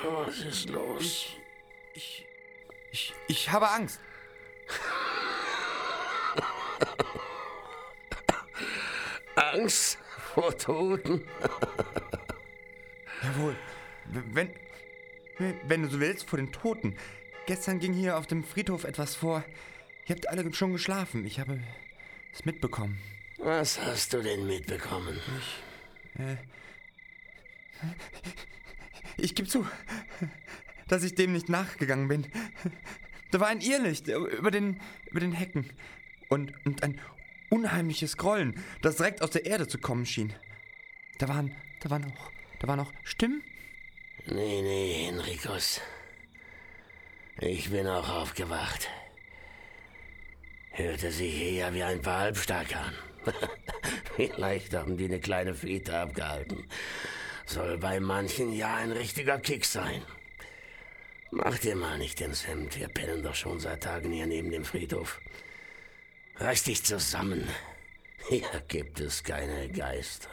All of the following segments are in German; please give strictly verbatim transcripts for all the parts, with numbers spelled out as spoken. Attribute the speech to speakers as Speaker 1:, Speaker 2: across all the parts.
Speaker 1: Was ist los?
Speaker 2: Ich, ich, ich habe Angst.
Speaker 1: Angst vor Toten?
Speaker 2: Jawohl. Wenn, wenn du so willst, vor den Toten. Gestern ging hier auf dem Friedhof etwas vor. Ihr habt alle schon geschlafen. Ich habe es mitbekommen.
Speaker 1: Was hast du denn mitbekommen?
Speaker 2: Ich, äh, ich gebe zu, dass ich dem nicht nachgegangen bin. Da war ein Irrlicht über den, über den Hecken. Und, und ein unheimliches Grollen, das direkt aus der Erde zu kommen schien. Da waren, da waren auch, da waren auch Stimmen.
Speaker 1: Nee, nee, Henricus. Ich bin auch aufgewacht. Hörte sich eher wie ein paar Halbstarke an. Vielleicht haben die eine kleine Fete abgehalten. Soll bei manchen ja ein richtiger Kick sein. Mach dir mal nicht ins Hemd. Wir pennen doch schon seit Tagen hier neben dem Friedhof. Reiß dich zusammen. Hier gibt es keine Geister.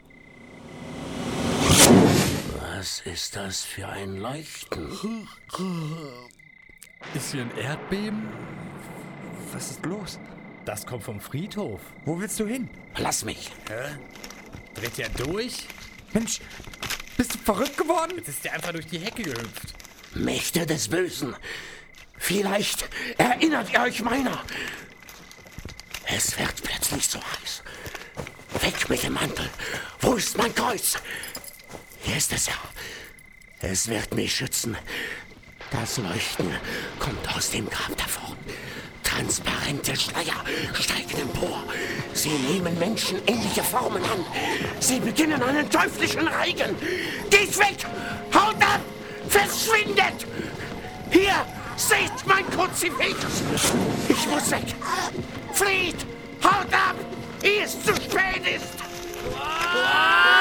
Speaker 1: Was ist das für ein Leuchten?
Speaker 3: Ist hier ein Erdbeben?
Speaker 2: Was ist los?
Speaker 3: Das kommt vom Friedhof.
Speaker 2: Wo willst du hin?
Speaker 1: Lass mich.
Speaker 3: Hä? Dreht der durch?
Speaker 2: Mensch, bist du verrückt geworden?
Speaker 3: Jetzt ist der einfach durch die Hecke gehüpft.
Speaker 1: Mächte des Bösen. Vielleicht erinnert ihr euch meiner. Es wird plötzlich so heiß. Weg mit dem Mantel. Wo ist mein Kreuz? Hier ist es ja. Es wird mich schützen. Das Leuchten kommt aus dem Grab davor. Transparente Schleier steigen empor. Sie nehmen menschenähnliche Formen an. Sie beginnen einen teuflischen Reigen. Geht weg! Haut ab! Verschwindet! Hier, seht mein Kruzifix! Ich muss weg! Flieht! Haut ab! Ehe es zu spät ist!